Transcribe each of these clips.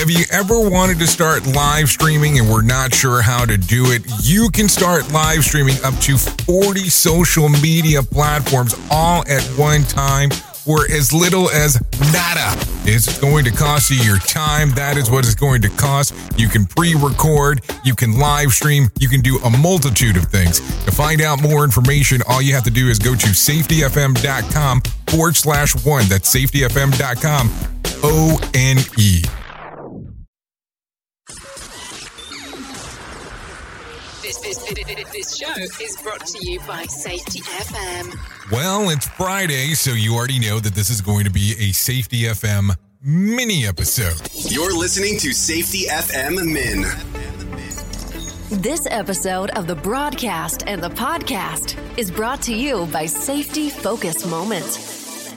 Have you ever wanted to start live streaming and were not sure how to do it? You can start live streaming up to 40 social media platforms all at one time for as little as nada. It's going to cost you your time. That is what it's going to cost. You can pre-record, you can live stream, you can do a multitude of things. To find out more information, all you have to do is go to safetyfm.com/one. That's safetyfm.com, ONE. This show is brought to you by Safety FM. Well, it's Friday, so you already know that this is going to be a Safety FM mini episode. You're listening to Safety FM Min. This episode of the broadcast and the podcast is brought to you by Safety Focus Moment.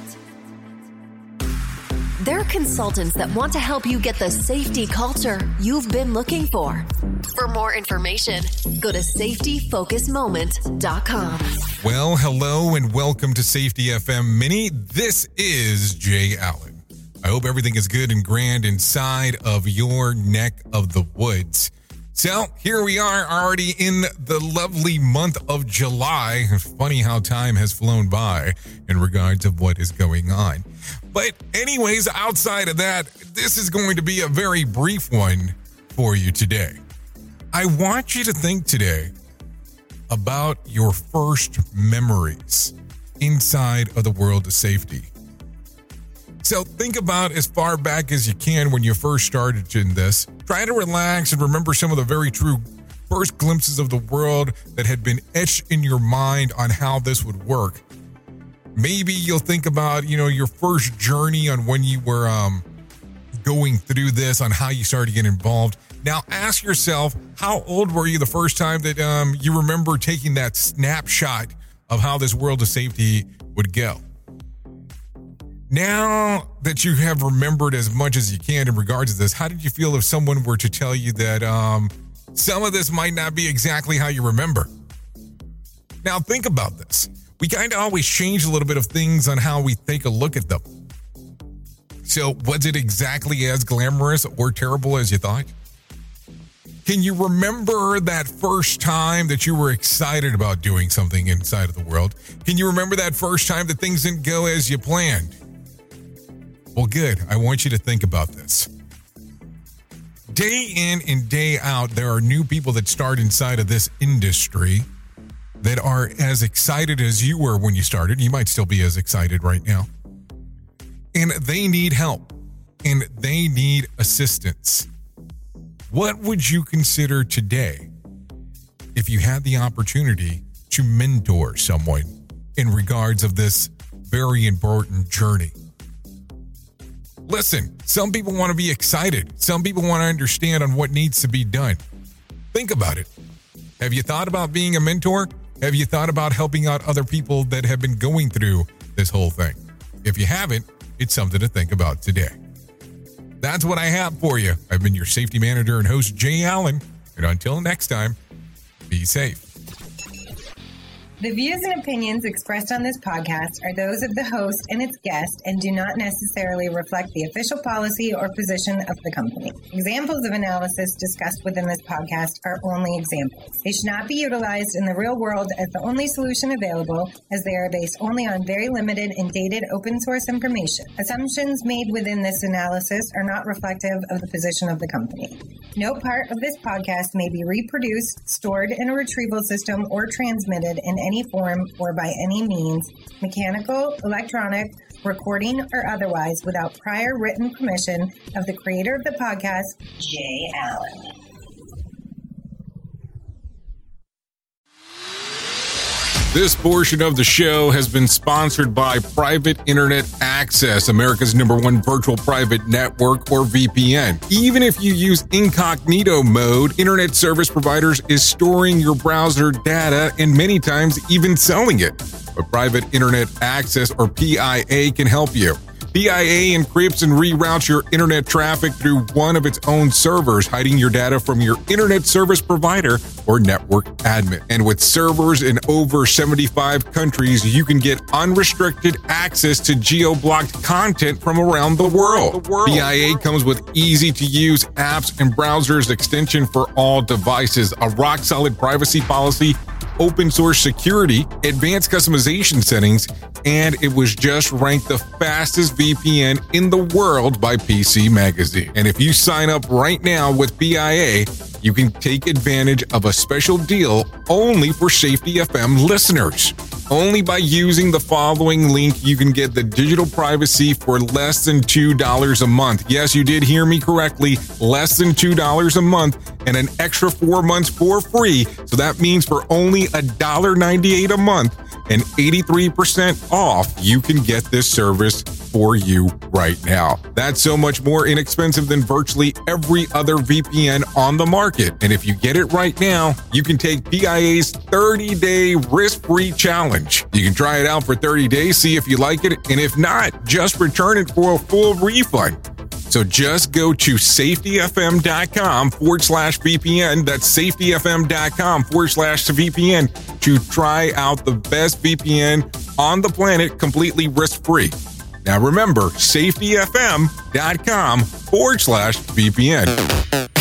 They're consultants that want to help you get the safety culture you've been looking for. For more information, go to safetyfocusmoment.com. Well, hello and welcome to Safety FM Mini. This is Jay Allen. I hope everything is good and grand inside of your neck of the woods. So here we are already in the lovely month of July. Funny how time has flown by in regards of what is going on. But anyways, outside of that, this is going to be a very brief one for you today. I want you to think today about your first memories inside of the world of safety. So think about as far back as you can when you first started in this. Try to relax and remember some of the very true first glimpses of the world that had been etched in your mind on how this would work. Maybe you'll think about, your first journey on when you were going through this, on how you started to get involved. Now ask yourself, how old were you the first time that you remember taking that snapshot of how this world of safety would go? Now that you have remembered as much as you can in regards to this, how did you feel if someone were to tell you that some of this might not be exactly how you remember? Now think about this. We kind of always change a little bit of things on how we take a look at them. So was it exactly as glamorous or terrible as you thought? Can you remember that first time that you were excited about doing something inside of the world? Can you remember that first time that things didn't go as you planned? Well, good. I want you to think about this. Day in and day out, there are new people that start inside of this industry that are as excited as you were when you started. You might still be as excited right now. And they need help. And they need assistance. What would you consider today if you had the opportunity to mentor someone in regards of this very important journey? Listen, some people want to be excited. Some people want to understand on what needs to be done. Think about it. Have you thought about being a mentor? Have you thought about helping out other people that have been going through this whole thing? If you haven't, it's something to think about today. That's what I have for you. I've been your safety manager and host, Jay Allen. And until next time, be safe. The views and opinions expressed on this podcast are those of the host and its guest and do not necessarily reflect the official policy or position of the company. Examples of analysis discussed within this podcast are only examples. They should not be utilized in the real world as the only solution available, as they are based only on very limited and dated open source information. Assumptions made within this analysis are not reflective of the position of the company. No part of this podcast may be reproduced, stored in a retrieval system, or transmitted in any form or by any means, mechanical, electronic, recording, or otherwise, without prior written permission of the creator of the podcast, Jay Allen. This portion of the show has been sponsored by Private Internet Access, America's #1 virtual private network, or VPN. Even if you use incognito mode, internet service providers is storing your browser data and many times even selling it. But Private Internet Access, or PIA, can help you. BIA encrypts and reroutes your internet traffic through one of its own servers, hiding your data from your internet service provider or network admin. And with servers in over 75 countries, you can get unrestricted access to geo-blocked content from around the world. BIA comes with easy-to-use apps and browsers extension for all devices, a rock-solid privacy policy, open source security, advanced customization settings, and it was just ranked the fastest VPN in the world by PC Magazine. And if you sign up right now with BIA, you can take advantage of a special deal only for Safety FM listeners. Only by using the following link, you can get the digital privacy for less than $2 a month. Yes, you did hear me correctly, less than $2 a month and an extra 4 months for free. So that means for only $1.98 a month and 83% off, you can get this service for you right now. That's so much more inexpensive than virtually every other VPN on the market. And if you get it right now, you can take BIA's 30-day risk-free challenge. You can try it out for 30 days, see if you like it, and if not, just return it for a full refund. So just go to safetyfm.com/VPN. That's safetyfm.com/VPN to try out the best VPN on the planet completely risk-free. Now remember, safetyfm.com/VPN.